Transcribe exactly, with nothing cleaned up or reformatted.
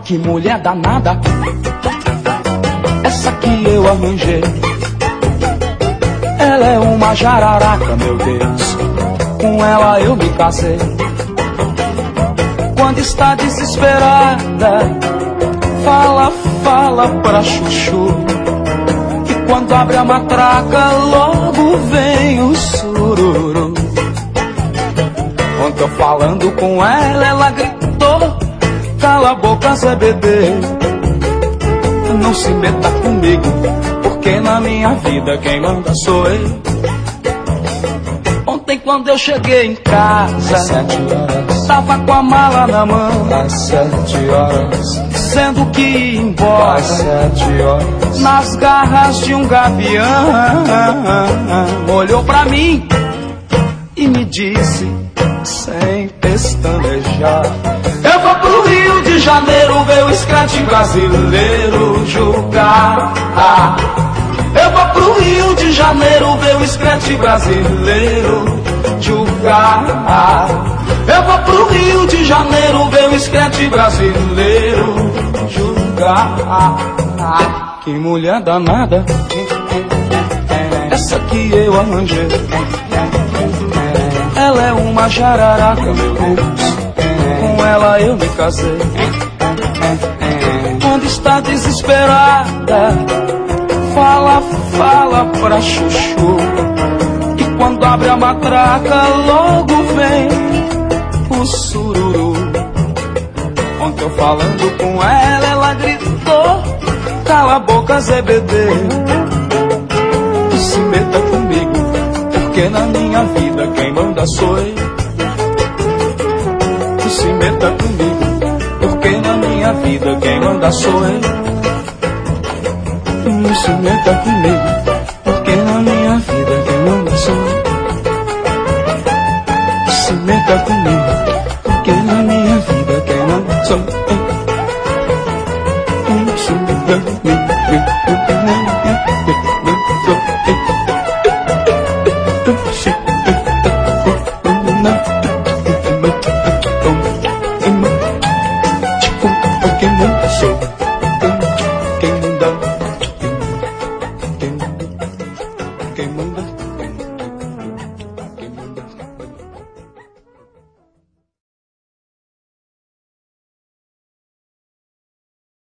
que mulher danada, essa que eu arranjei. Ela é uma jararaca, meu Deus, com ela eu me casei. Quando está desesperada, fala, fala pra chuchu. E quando abre a matraca, logo vem o sururu. Quando tô falando com ela, ela gritou: cala a boca, Zé Bebê, não se meta comigo, porque na minha vida quem manda sou eu. Ontem quando eu cheguei em casa, sete horas, tava com a mala na mão. Às sete horas, dizendo que ia embora. Às sete horas, nas garras de um gavião. Olhou pra mim e me disse, sem pestanejar: eu vou pro Rio de Janeiro ver o escrante brasileiro julgar. Ah, eu vou pro Rio de Janeiro ver o escrante brasileiro julgar. Ah, eu vou pro Rio de Janeiro ver o escrante brasileiro julgar. Ah, que mulher danada, essa que eu arranjei. Ela é uma jararaca, meu Deus, com ela eu me casei. Quando está desesperada, fala, fala pra chuchu. E quando abre a matraca, logo vem o sururu. Quando eu falando com ela, ela gritou: cala a boca, Zé Bebê, não se meta comigo, porque na minha vida quem manda sou eu. Não se meta comigo, porque na minha vida quem manda sou eu. Não se meta comigo, porque na minha vida quem manda sou eu. Não se meta comigo, porque na minha vida quem manda sou eu. Não se meta comigo, porque na minha